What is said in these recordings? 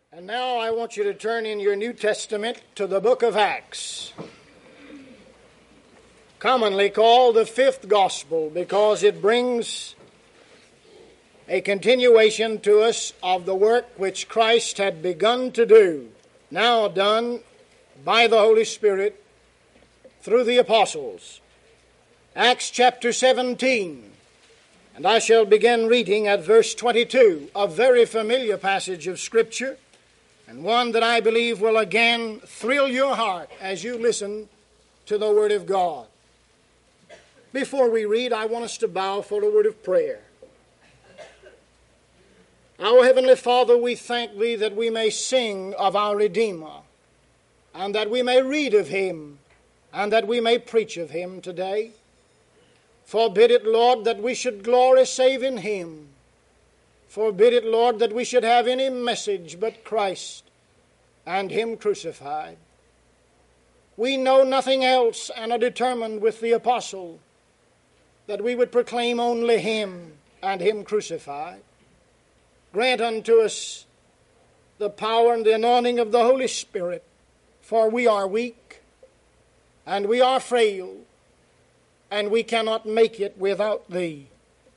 And now I want you to turn in your New Testament to the book of Acts, commonly called the fifth gospel because it brings a continuation to us of the work which Christ had begun to do, now done by the Holy Spirit through the apostles. Acts chapter 17, and I shall begin reading at verse 22, a very familiar passage of Scripture, and one that I believe will again thrill your heart as you listen to the Word of God. Before we read, I want us to bow for a word of prayer. Our Heavenly Father, we thank Thee that we may sing of our Redeemer, and that we may read of Him, and that we may preach of Him today. Forbid it, Lord, that we should glory save in Him. Forbid it, Lord, that we should have any message but Christ and Him crucified. We know nothing else and are determined with the apostle that we would proclaim only Him and Him crucified. Grant unto us the power and the anointing of the Holy Spirit, for we are weak and we are frail and we cannot make it without Thee.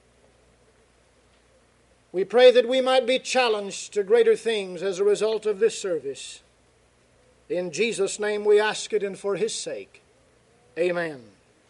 We pray that we might be challenged to greater things as a result of this service. In Jesus' name we ask it, and for His sake. Amen.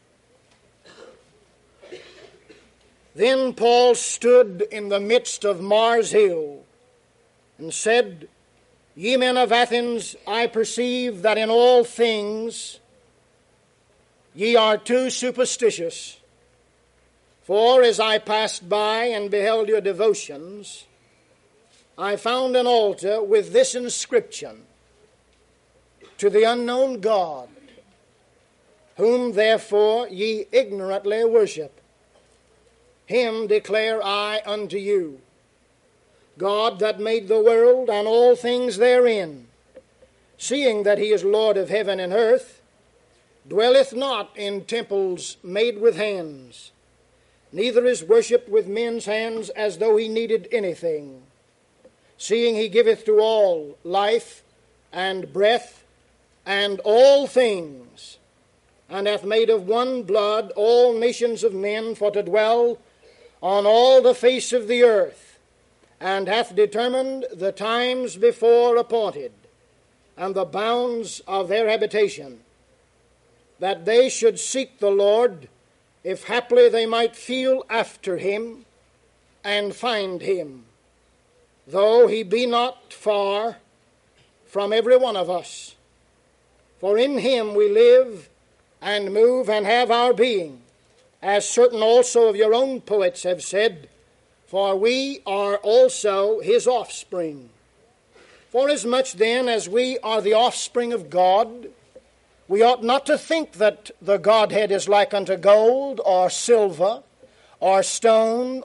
Then Paul stood in the midst of Mars Hill and said, Ye men of Athens, I perceive that in all things ye are too superstitious. For as I passed by and beheld your devotions, I found an altar with this inscription, To the unknown God, whom therefore ye ignorantly worship. Him declare I unto you, God that made the world and all things therein, seeing that He is Lord of heaven and earth, dwelleth not in temples made with hands, neither is worshipped with men's hands as though He needed anything, seeing He giveth to all life and breath and all things, and hath made of one blood all nations of men for to dwell on all the face of the earth, and hath determined the times before appointed, and the bounds of their habitation, that they should seek the Lord, if haply they might feel after Him and find Him, though He be not far from every one of us. For in Him we live and move and have our being, as certain also of your own poets have said, for we are also His offspring. Forasmuch then as we are the offspring of God, we ought not to think that the Godhead is like unto gold or silver or stone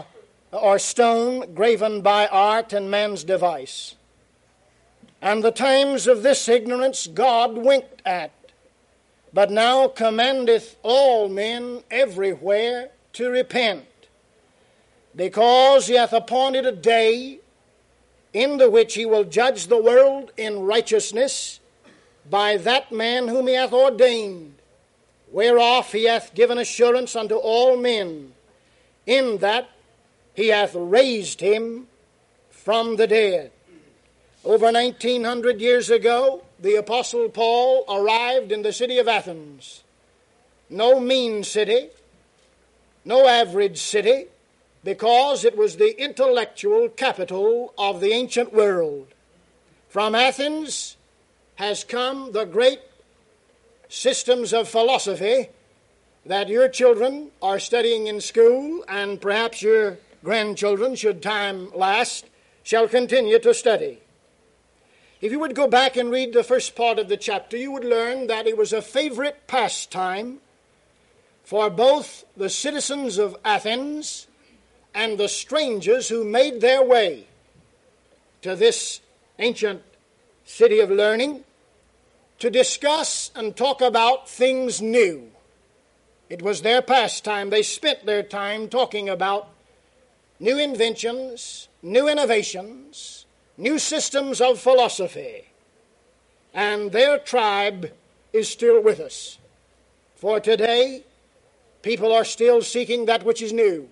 graven by art and man's device. And the times of this ignorance God winked at, but now commandeth all men everywhere to repent, because He hath appointed a day in the which He will judge the world in righteousness by that man whom He hath ordained, whereof He hath given assurance unto all men, in that He hath raised Him from the dead. Over 1900 years ago, the Apostle Paul arrived in the city of Athens. No mean city, no average city, because it was the intellectual capital of the ancient world. From Athens has come the great systems of philosophy that your children are studying in school, and perhaps your grandchildren, should time last, shall continue to study. If you would go back and read the first part of the chapter, you would learn that it was a favorite pastime for both the citizens of Athens and the strangers who made their way to this ancient city of learning to discuss and talk about things new. It was their pastime. They spent their time talking about new inventions, new innovations, new systems of philosophy, and their tribe is still with us. For today, people are still seeking that which is new.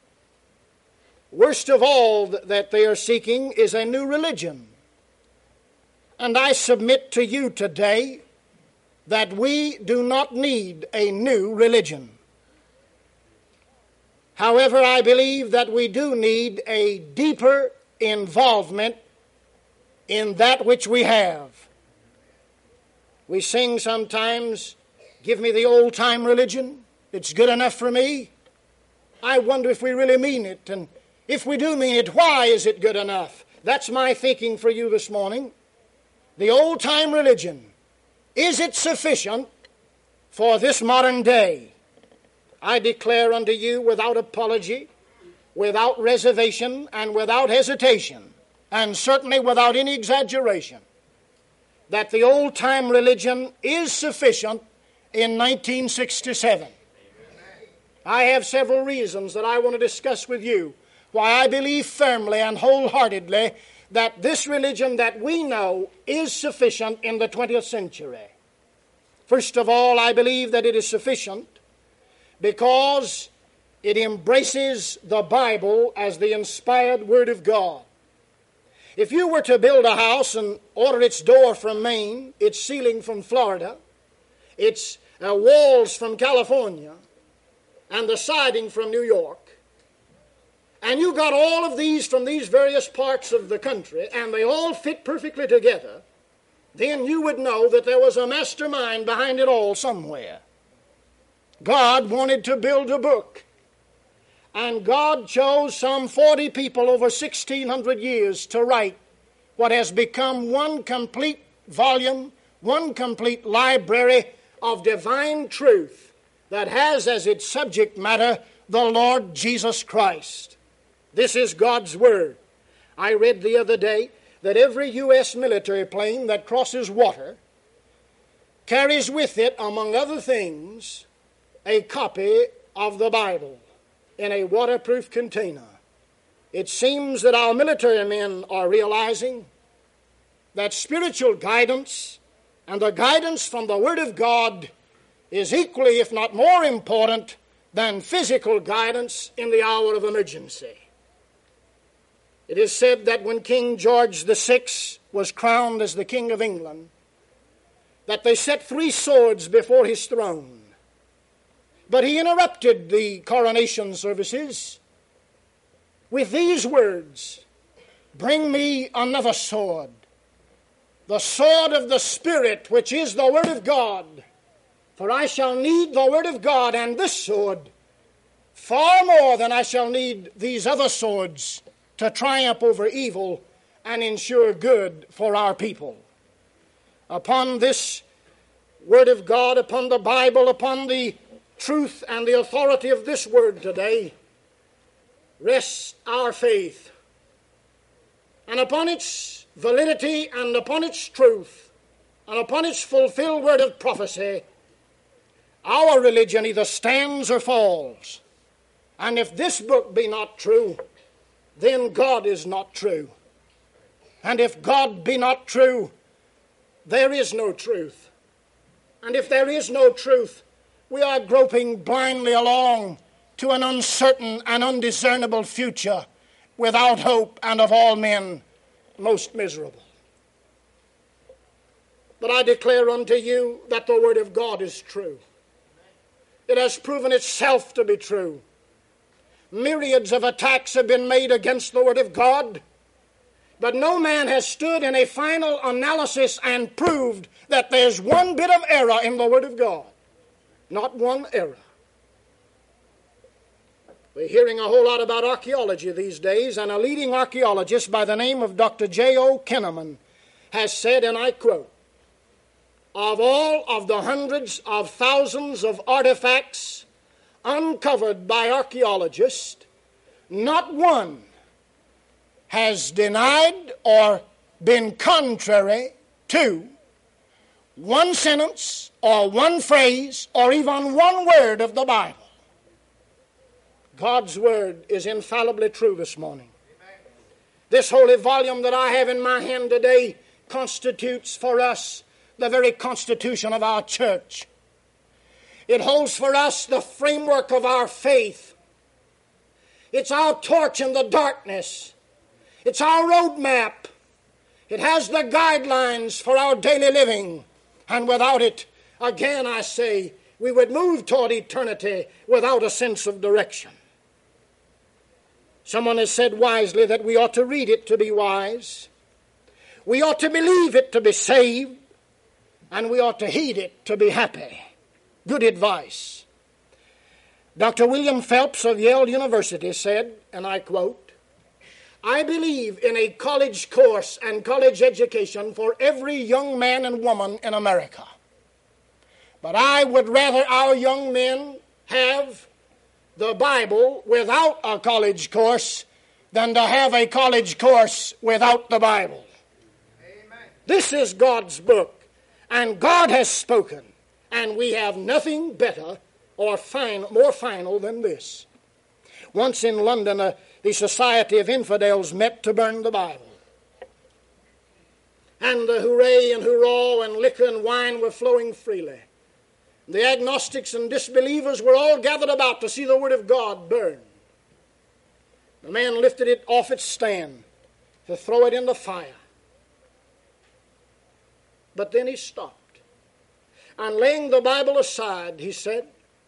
Worst of all that they are seeking is a new religion. And I submit to you today that we do not need a new religion. However, I believe that we do need a deeper involvement in that which we have. We sing sometimes, "Give me the old-time religion. It's good enough for me." I wonder if we really mean it, and if we do mean it, why is it good enough? That's my thinking for you this morning. The old-time religion, is it sufficient for this modern day? I declare unto you without apology, without reservation, and without hesitation, and certainly without any exaggeration, that the old-time religion is sufficient in 1967. I have several reasons that I want to discuss with you why I believe firmly and wholeheartedly that this religion that we know is sufficient in the 20th century. First of all, I believe that it is sufficient because it embraces the Bible as the inspired Word of God. If you were to build a house and order its door from Maine, its ceiling from Florida, its walls from California, and the siding from New York, and you got all of these from these various parts of the country, and they all fit perfectly together, then you would know that there was a mastermind behind it all somewhere. God wanted to build a book, and God chose some 40 people over 1,600 years to write what has become one complete volume, one complete library of divine truth that has as its subject matter the Lord Jesus Christ. This is God's Word. I read the other day that every U.S. military plane that crosses water carries with it, among other things, a copy of the Bible in a waterproof container. It seems that our military men are realizing that spiritual guidance and the guidance from the Word of God is equally, if not more important, than physical guidance in the hour of emergency. It is said that when King George VI was crowned as the King of England, that they set 3 swords before his throne. But he interrupted the coronation services with these words, "Bring me another sword, the sword of the Spirit, which is the Word of God. For I shall need the Word of God and this sword far more than I shall need these other swords to triumph over evil and ensure good for our people." Upon this Word of God, upon the Bible, upon the truth and the authority of this Word today, rests our faith. And upon its validity and upon its truth and upon its fulfilled word of prophecy, our religion either stands or falls. And if this book be not true, then God is not true. And if God be not true, there is no truth. And if there is no truth, we are groping blindly along to an uncertain and undiscernible future, without hope, and of all men most miserable. But I declare unto you that the Word of God is true. It has proven itself to be true. Myriads of attacks have been made against the Word of God, but no man has stood in a final analysis and proved that there's one bit of error in the Word of God. Not one error. We're hearing a whole lot about archaeology these days, and a leading archaeologist by the name of Dr. J.O. Kinnaman has said, and I quote, "Of all of the hundreds of thousands of artifacts uncovered by archaeologists, not one has denied or been contrary to one sentence or one phrase or even one word of the Bible." God's Word is infallibly true this morning. This holy volume that I have in my hand today constitutes for us the very constitution of our church. It holds for us the framework of our faith. It's our torch in the darkness. It's our roadmap. It has the guidelines for our daily living. And without it, again I say, we would move toward eternity without a sense of direction. Someone has said wisely that we ought to read it to be wise. We ought to believe it to be saved. And we ought to heed it to be happy. Good advice. Dr. William Phelps of Yale University said, and I quote, "I believe in a college course and college education for every young man and woman in America. But I would rather our young men have the Bible without a college course than to have a college course without the Bible." Amen. This is God's book, and God has spoken, and we have nothing better or more final than this. Once in London, the Society of Infidels met to burn the Bible. And the hooray and hurrah and liquor and wine were flowing freely. The agnostics and disbelievers were all gathered about to see the Word of God burn. The man lifted it off its stand to throw it in the fire. But then he stopped. And laying the Bible aside, he said,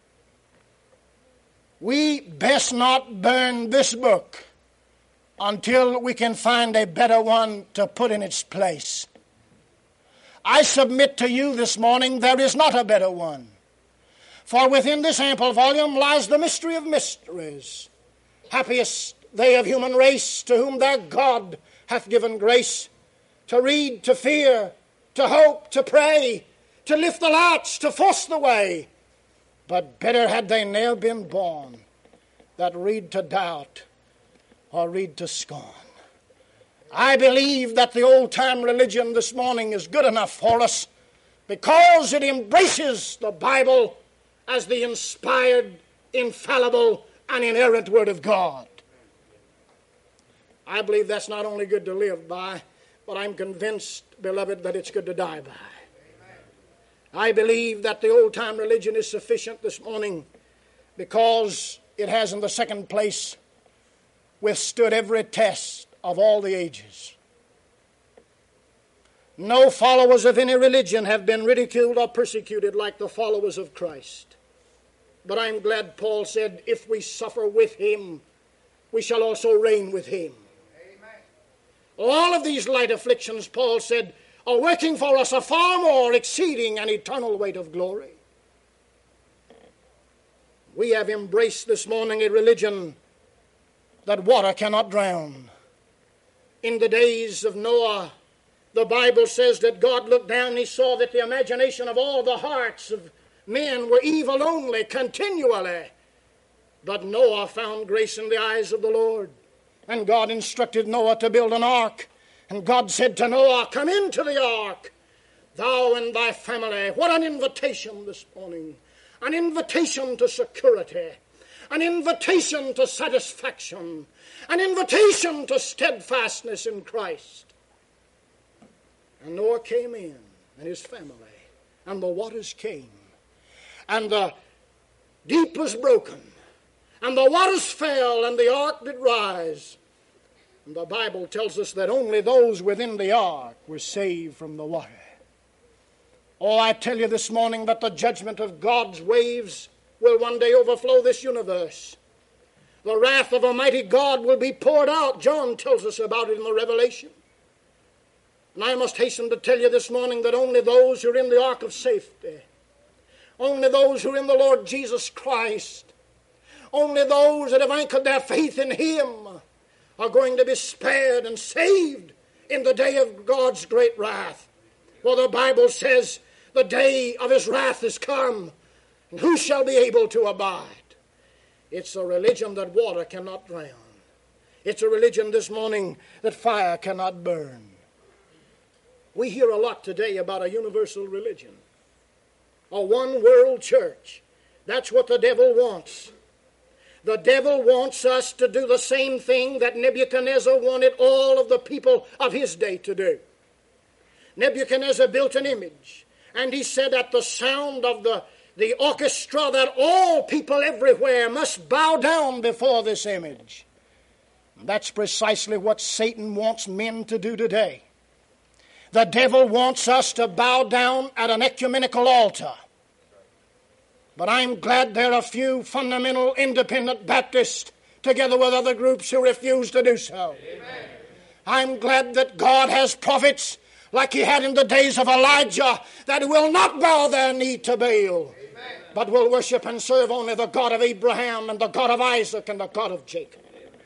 "We best not burn this book until we can find a better one to put in its place. I submit to you this morning there is not a better one. For within this ample volume lies the mystery of mysteries. Happiest they of human race to whom their God hath given grace to read, to fear, to hope, to pray, to lift the latch, to force the way. But better had they ne'er been born that read to doubt or read to scorn." I believe that the old-time religion this morning is good enough for us because it embraces the Bible as the inspired, infallible, and inerrant Word of God. I believe that's not only good to live by, but I'm convinced, beloved, that it's good to die by. I believe that the old-time religion is sufficient this morning because it has, in the second place, withstood every test of all the ages. No followers of any religion have been ridiculed or persecuted like the followers of Christ. But I'm glad Paul said, if we suffer with him, we shall also reign with him. Amen. All of these light afflictions, Paul said, are working for us a far more exceeding and eternal weight of glory. We have embraced this morning a religion that water cannot drown. In the days of Noah, the Bible says that God looked down and he saw that the imagination of all the hearts of men were evil only, continually. But Noah found grace in the eyes of the Lord. And God instructed Noah to build an ark. And God said to Noah, "Come into the ark, thou and thy family." What an invitation this morning. An invitation to security. An invitation to satisfaction. An invitation to steadfastness in Christ. And Noah came in, and his family, and the waters came. And the deep was broken, and the waters fell, and the ark did rise. And the Bible tells us that only those within the ark were saved from the water. Oh, I tell you this morning that the judgment of God's waves will one day overflow this universe. The wrath of Almighty God will be poured out. John tells us about it in the Revelation. And I must hasten to tell you this morning that only those who are in the ark of safety, only those who are in the Lord Jesus Christ, only those that have anchored their faith in Him are going to be spared and saved in the day of God's great wrath. For the Bible says the day of His wrath is come, and who shall be able to abide? It's a religion that water cannot drown. It's a religion this morning that fire cannot burn. We hear a lot today about a universal religion, a one-world church. That's what the devil wants. The devil wants us to do the same thing that Nebuchadnezzar wanted all of the people of his day to do. Nebuchadnezzar built an image, and he said at the sound of the orchestra that all people everywhere must bow down before this image. And that's precisely what Satan wants men to do today. The devil wants us to bow down at an ecumenical altar. But I'm glad there are a few fundamental independent Baptists together with other groups who refuse to do so. Amen. I'm glad that God has prophets like he had in the days of Elijah that will not bow their knee to Baal, amen, but will worship and serve only the God of Abraham and the God of Isaac and the God of Jacob.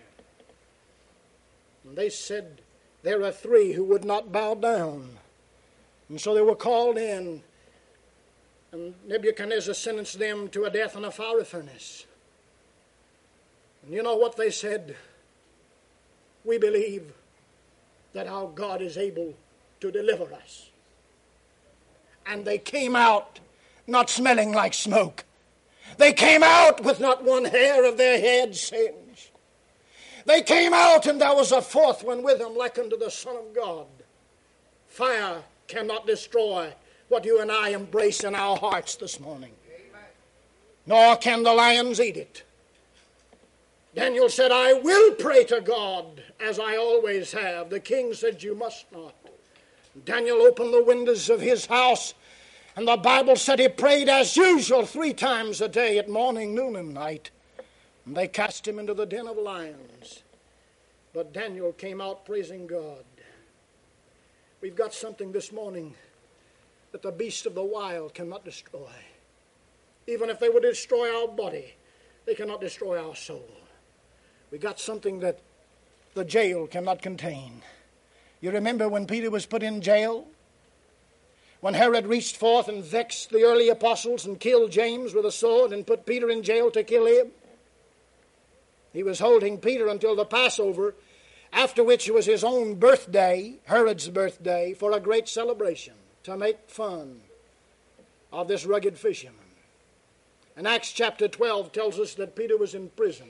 And they said there are three who would not bow down. And so they were called in, and Nebuchadnezzar sentenced them to a death in a fiery furnace. And you know what they said? We believe that our God is able to deliver us. And they came out not smelling like smoke. They came out with not one hair of their head singed. They came out, and there was a fourth one with them, like unto the Son of God. Fire cannot destroy what you and I embrace in our hearts this morning. Amen. Nor can the lions eat it. Daniel said, I will pray to God as I always have. The king said, you must not. Daniel opened the windows of his house, and the Bible said he prayed as usual 3 times a day, at morning, noon, and night. And they cast him into the den of lions. But Daniel came out praising God. We've got something this morning that the beasts of the wild cannot destroy. Even if they would destroy our body, they cannot destroy our soul. We got something that the jail cannot contain. You remember when Peter was put in jail? When Herod reached forth and vexed the early apostles and killed James with a sword and put Peter in jail to kill him? He was holding Peter until the Passover, after which it was his own birthday, Herod's birthday, for a great celebration to make fun of this rugged fisherman. And Acts chapter 12 tells us that Peter was in prison,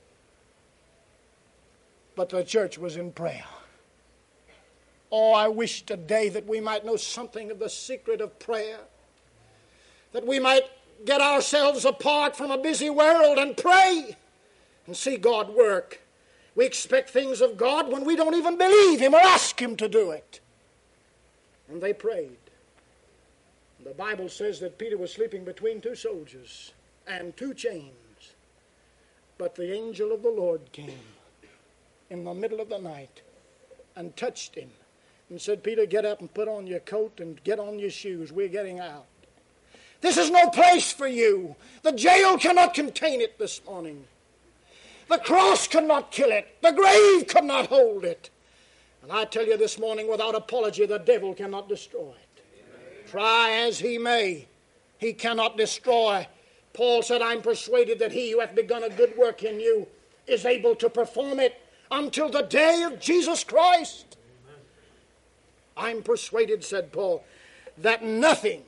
but the church was in prayer. Oh, I wish today that we might know something of the secret of prayer, that we might get ourselves apart from a busy world and pray and see God work. We expect things of God when we don't even believe him or ask him to do it. And they prayed. The Bible says that Peter was sleeping between 2 soldiers and 2 chains. But the angel of the Lord came in the middle of the night and touched him and said, Peter, get up and put on your coat and get on your shoes. We're getting out. This is no place for you. The jail cannot contain it this morning. The cross could not kill it. The grave could not hold it. And I tell you this morning, without apology, the devil cannot destroy it. Amen. Try as he may, he cannot destroy. Paul said, I'm persuaded that he who hath begun a good work in you is able to perform it until the day of Jesus Christ. Amen. I'm persuaded, said Paul, that nothing.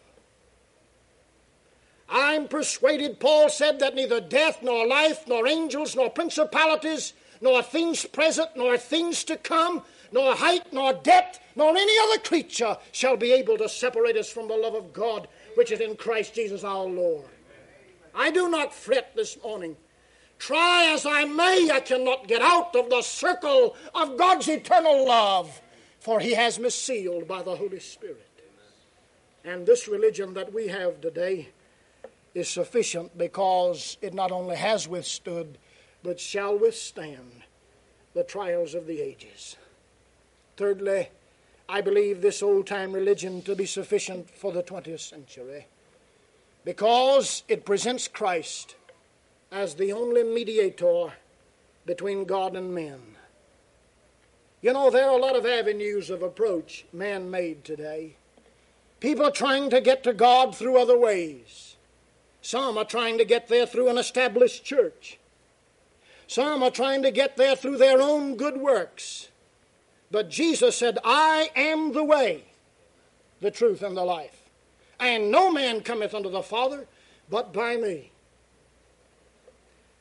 I'm persuaded, Paul said, that neither death, nor life, nor angels, nor principalities, nor things present, nor things to come, nor height, nor depth, nor any other creature shall be able to separate us from the love of God, which is in Christ Jesus our Lord. I do not fret this morning. Try as I may, I cannot get out of the circle of God's eternal love, for he has me sealed by the Holy Spirit. And this religion that we have today is sufficient because it not only has withstood, but shall withstand the trials of the ages. Thirdly, I believe this old-time religion to be sufficient for the 20th century because it presents Christ as the only mediator between God and men. You know, there are a lot of avenues of approach man-made today. People are trying to get to God through other ways. Some are trying to get there through an established church. Some are trying to get there through their own good works. But Jesus said, I am the way, the truth, and the life. And no man cometh unto the Father but by me.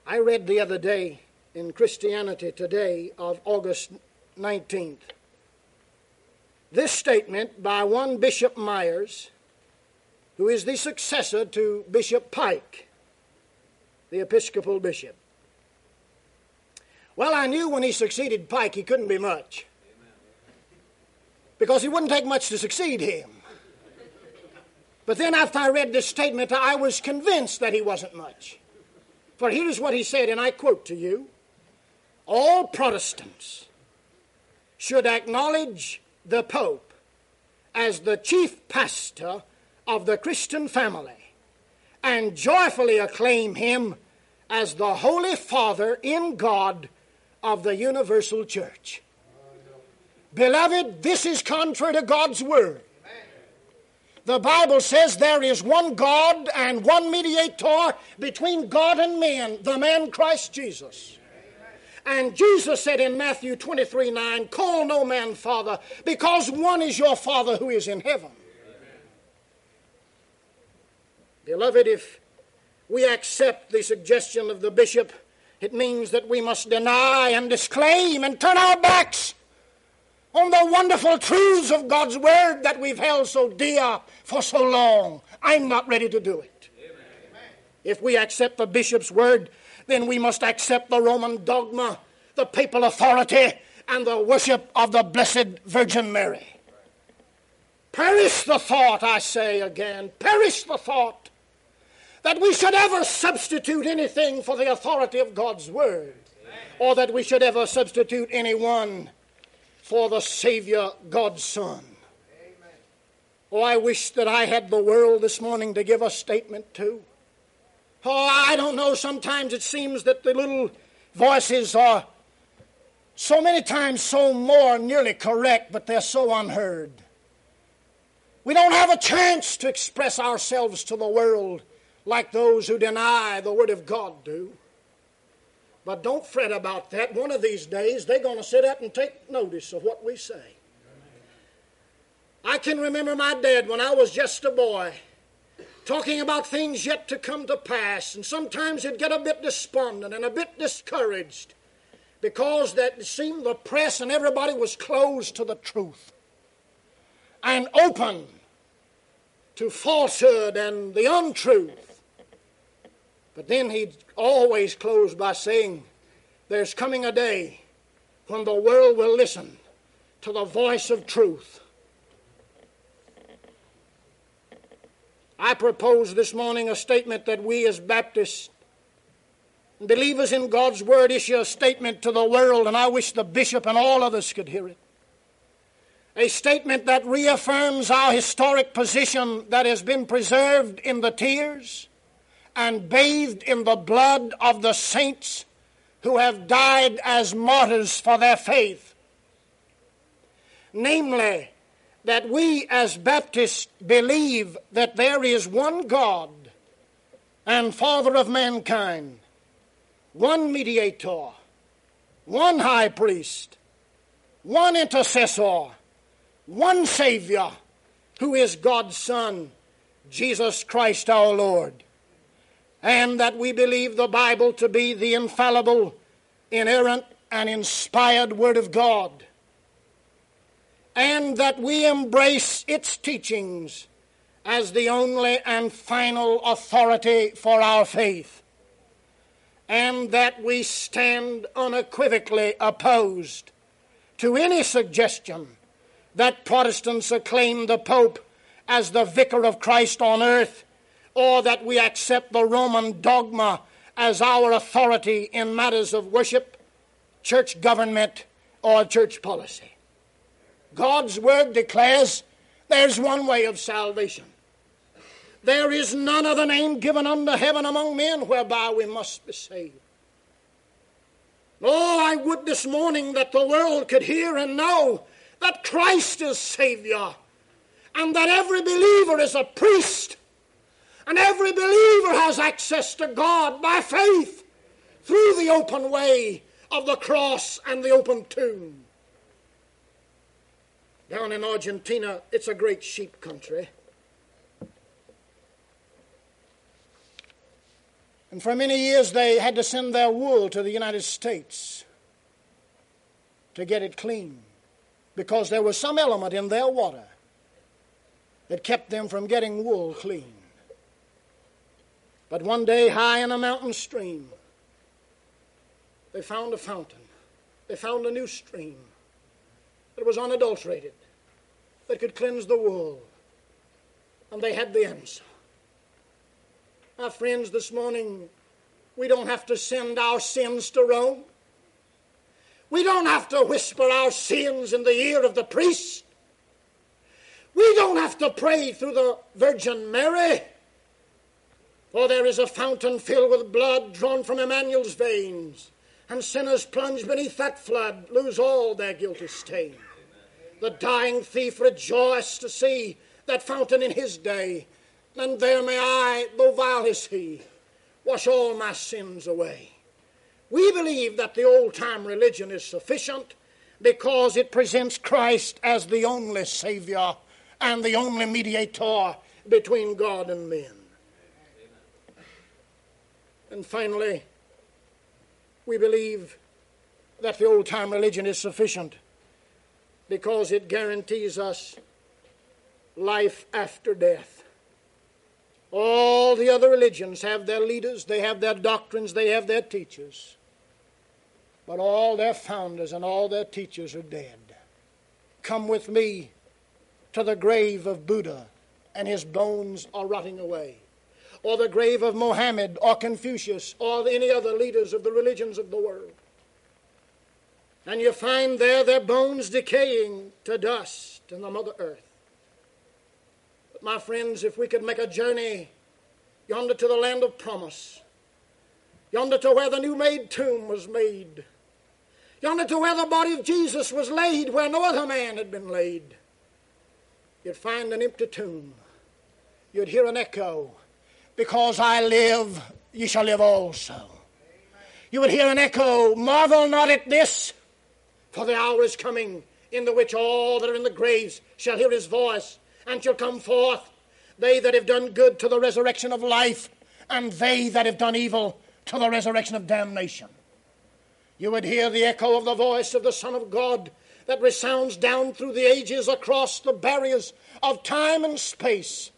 I read the other day in Christianity Today of August 19th this statement by one Bishop Myers, who is the successor to Bishop Pike, the Episcopal bishop. Well, I knew when he succeeded Pike he couldn't be much, because it wouldn't take much to succeed him. But then after I read this statement, I was convinced that he wasn't much. For here is what he said, and I quote to you: all Protestants should acknowledge the Pope as the chief pastor of the Christian family and joyfully acclaim him as the Holy Father in God of the universal church. Beloved, this is contrary to God's word. The Bible says there is one God and one mediator between God and men, the man Christ Jesus. And Jesus said in Matthew 23:9, call no man Father, because one is your Father who is in heaven. Beloved, if we accept the suggestion of the bishop, it means that we must deny and disclaim and turn our backs on the wonderful truths of God's word that we've held so dear for so long. I'm not ready to do it. Amen. If we accept the bishop's word, then we must accept the Roman dogma, the papal authority, and the worship of the Blessed Virgin Mary. Perish the thought, I say again, perish the thought that we should ever substitute anything for the authority of God's word, or that we should ever substitute anyone for the Savior, God's Son. Amen. Oh, I wish that I had the world this morning to give a statement to. Oh, I don't know, sometimes it seems that the little voices are so many times so more nearly correct, but they're so unheard. We don't have a chance to express ourselves to the world like those who deny the Word of God do. But don't fret about that. One of these days, they're going to sit up and take notice of what we say. I can remember my dad when I was just a boy talking about things yet to come to pass, and sometimes he'd get a bit despondent and a bit discouraged because that it seemed the press and everybody was closed to the truth and open to falsehood and the untruth. But then he'd always close by saying, there's coming a day when the world will listen to the voice of truth. I propose this morning a statement that we as Baptists, believers in God's Word, issue a statement to the world, and I wish the bishop and all others could hear it. A statement that reaffirms our historic position that has been preserved in the tears and bathed in the blood of the saints who have died as martyrs for their faith. Namely, that we as Baptists believe that there is one God and Father of mankind, one mediator, one high priest, one intercessor, one Savior, who is God's Son, Jesus Christ our Lord. And that we believe the Bible to be the infallible, inerrant, and inspired Word of God. And that we embrace its teachings as the only and final authority for our faith. And that we stand unequivocally opposed to any suggestion that Protestants acclaim the Pope as the vicar of Christ on earth, or that we accept the Roman dogma as our authority in matters of worship, church government, or church policy. God's Word declares there's one way of salvation. There is none other name given under heaven among men whereby we must be saved. Oh, I would this morning that the world could hear and know that Christ is Savior, and that every believer is a priest, and every believer has access to God by faith through the open way of the cross and the open tomb. Down in Argentina, it's a great sheep country. And for many years they had to send their wool to the United States to get it clean, because there was some element in their water that kept them from getting wool clean. But one day, high in a mountain stream, they found a fountain. They found a new stream that was unadulterated, that could cleanse the wool. And they had the answer. My friends, this morning, we don't have to send our sins to Rome. We don't have to whisper our sins in the ear of the priest. We don't have to pray through the Virgin Mary. For there is a fountain filled with blood drawn from Emmanuel's veins, and sinners plunged beneath that flood lose all their guilty stain. The dying thief rejoiced to see that fountain in his day, and there may I, though vile as he, wash all my sins away. We believe that the old-time religion is sufficient because it presents Christ as the only Savior and the only mediator between God and men. And finally, we believe that the old-time religion is sufficient because it guarantees us life after death. All the other religions have their leaders, they have their doctrines, they have their teachers. But all their founders and all their teachers are dead. Come with me to the grave of Buddha, and his bones are rotting away. Or the grave of Mohammed or Confucius or any other leaders of the religions of the world. And you find there their bones decaying to dust in the Mother Earth. But my friends, if we could make a journey yonder to the land of promise, yonder to where the new-made tomb was made, yonder to where the body of Jesus was laid, where no other man had been laid, you'd find an empty tomb. You'd hear an echo, because I live, ye shall live also. You would hear an echo, marvel not at this, for the hour is coming in the which all that are in the graves shall hear his voice, and shall come forth, they that have done good to the resurrection of life, and they that have done evil to the resurrection of damnation. You would hear the echo of the voice of the Son of God that resounds down through the ages across the barriers of time and space.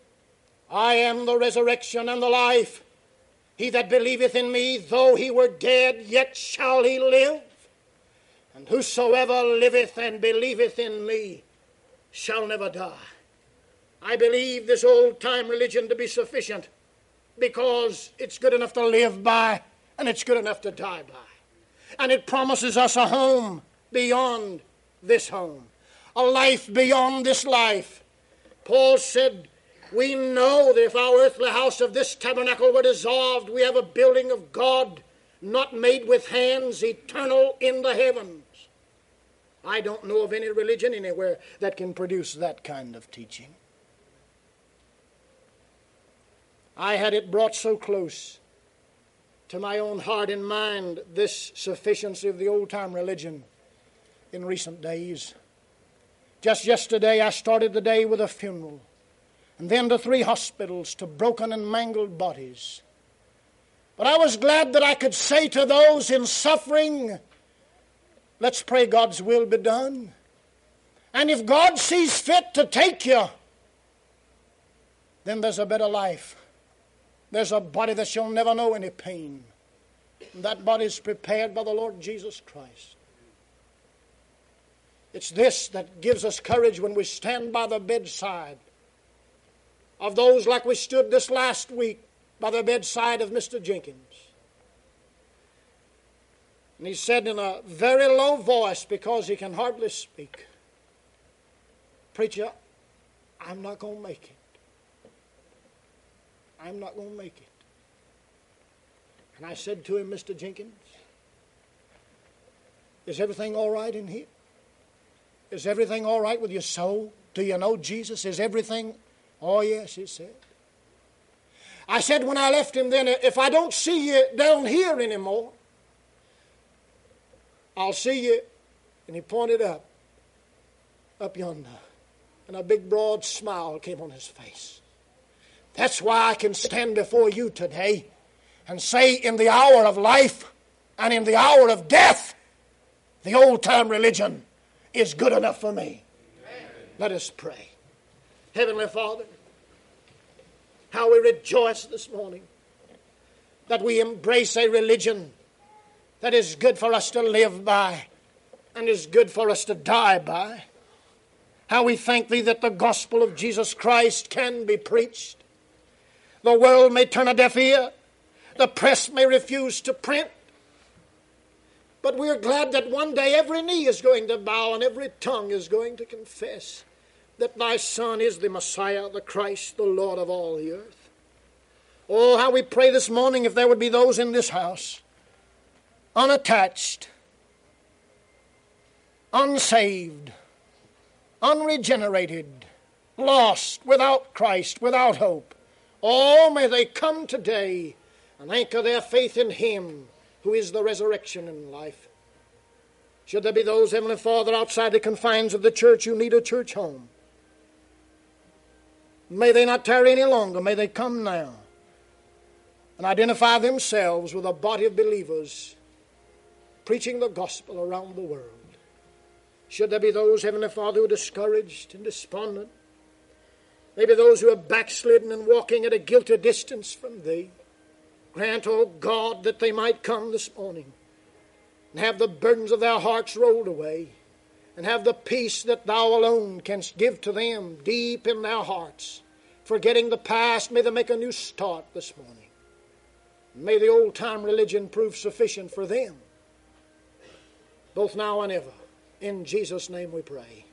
I am the resurrection and the life. He that believeth in me, though he were dead, yet shall he live. And whosoever liveth and believeth in me shall never die. I believe this old-time religion to be sufficient because it's good enough to live by and it's good enough to die by. And it promises us a home beyond this home, a life beyond this life. Paul said, we know that if our earthly house of this tabernacle were dissolved, we have a building of God, not made with hands, eternal in the heavens. I don't know of any religion anywhere that can produce that kind of teaching. I had it brought so close to my own heart and mind, this sufficiency of the old-time religion in recent days. Just yesterday, I started the day with a funeral, and then to 3 hospitals to broken and mangled bodies. But I was glad that I could say to those in suffering, let's pray God's will be done. And if God sees fit to take you, then there's a better life. There's a body that shall never know any pain. And that body is prepared by the Lord Jesus Christ. It's this that gives us courage when we stand by the bedside of those like we stood this last week by the bedside of Mr. Jenkins. And he said in a very low voice, because he can hardly speak, "Preacher, I'm not going to make it. I'm not going to make it." And I said to him, "Mr. Jenkins, is everything all right in here? Is everything all right with your soul? Do you know Jesus? Is everything?" "Oh, yes," he said. I said when I left him then, "If I don't see you down here anymore, I'll see you." And he pointed up yonder. And a big broad smile came on his face. That's why I can stand before you today and say in the hour of life and in the hour of death, the old-time religion is good enough for me. Amen. Let us pray. Heavenly Father, how we rejoice this morning that we embrace a religion that is good for us to live by and is good for us to die by. How we thank Thee that the gospel of Jesus Christ can be preached. The world may turn a deaf ear. The press may refuse to print. But we're glad that one day every knee is going to bow and every tongue is going to confess that Thy Son is the Messiah, the Christ, the Lord of all the earth. Oh, how we pray this morning if there would be those in this house, unattached, unsaved, unregenerated, lost, without Christ, without hope. Oh, may they come today and anchor their faith in Him who is the resurrection and life. Should there be those, Heavenly Father, outside the confines of the church who need a church home, may they not tarry any longer. May they come now and identify themselves with a body of believers preaching the gospel around the world. Should there be those, Heavenly Father, who are discouraged and despondent, maybe those who are backslidden and walking at a guilty distance from Thee, grant, O God, that they might come this morning and have the burdens of their hearts rolled away and have the peace that Thou alone canst give to them deep in their hearts. Forgetting the past, may they make a new start this morning. May the old-time religion prove sufficient for them, both now and ever. In Jesus' name we pray.